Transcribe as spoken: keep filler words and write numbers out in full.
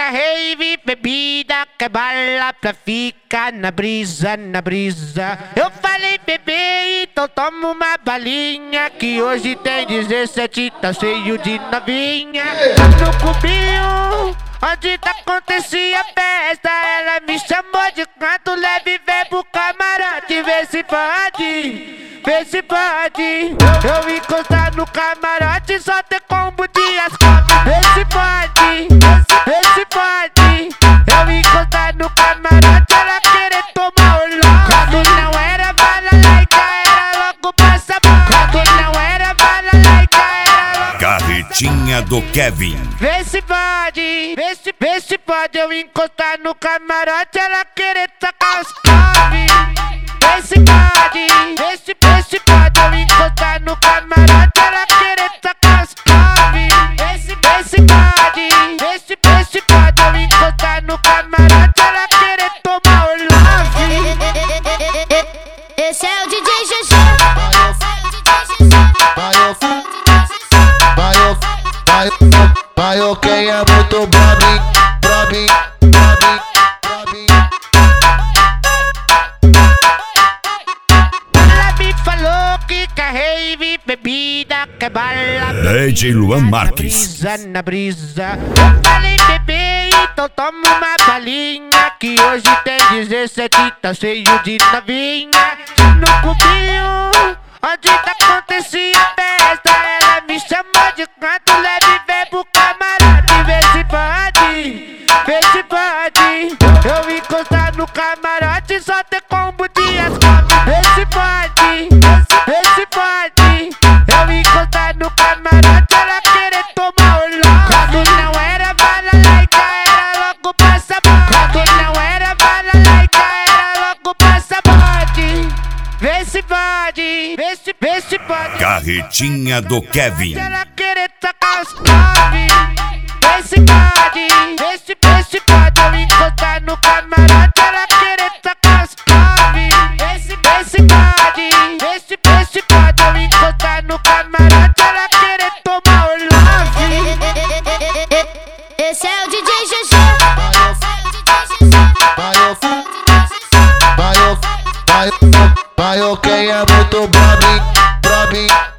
quer rave, bebida, quer bala pra ficar na brisa, na brisa. Eu falei bebê, então toma uma balinha, que hoje tem dezessete, tá cheio de novinha. No cubinho, onde tá acontecia a festa, ela me chamou de canto leve, vem pro camarote, vê se pode, vê se pode. Eu encostar no camarote, só ter combo de ascalpe, vê se pode, vê se pode. Eu encostar no camarote, ela querer tomar o louco. Quando não era balalaica, era logo passa bola. Quando não era balalaica, era logo. Carretinha do Kevin. Vê se pode, vê se, vê se pode eu encostar no camarote, ela querer tacar os cove. Vê se pode, vê se, vê se pode eu encostar no camarote, ela querer tacar os cove. Vê se, vê se pode, vê se, vê se pode eu encostar no camarote, ela querer tomar o love. Esse é o D J G G. Vai, ok, é muito Bobby, Bobby, Bobby, Bobby. Ela me falou que quer rave, bebida, quer bala. D J Luan Marques. Na brisa, na brisa. Eu falei bebê, então toma uma balinha, que hoje tem dezessete, tá cheio de novinha. No cubinho, onde tá acontecia a festa, ela me chamou de canto leve, vem pro camarote, vê se pode, vê se pode. Eu encostar no camarote, só ter combo de ascalpe, vê se pode, vê se pode. Eu encostar no camarote, ela querer tomar o louco. Quando não era balalaica, era logo passa bola. Quando não era balalaica, era logo passa bode. Vê se pode, vê se, vê se pode. Carretinha do Kevin. Ela querer tacar os cove. Vê se pode, vê se, vê se pode eu encostar no camarote, ela querer tacar os cove. Vê se, vê se pode, vê se, vê se pode eu encostar no camarote, ela querer tomar o love. Esse é o D J G G. Vai, vai, vai, ok, é muito Bobby, Bobby.